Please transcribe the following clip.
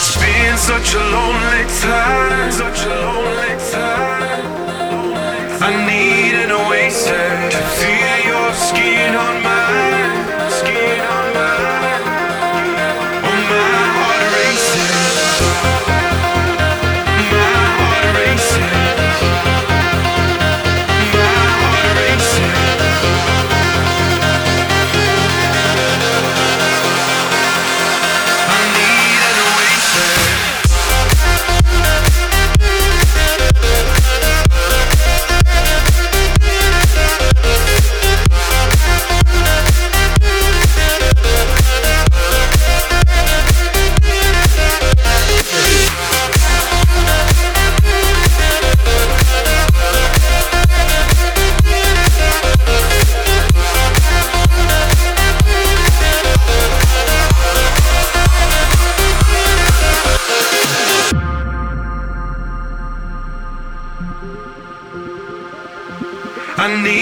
Such a lonely time, such a lonely time. I need an oasis to feel your skin on mine, skin on mine. Oh, my heart races, my heart races, my heart races. I need an oasis. I need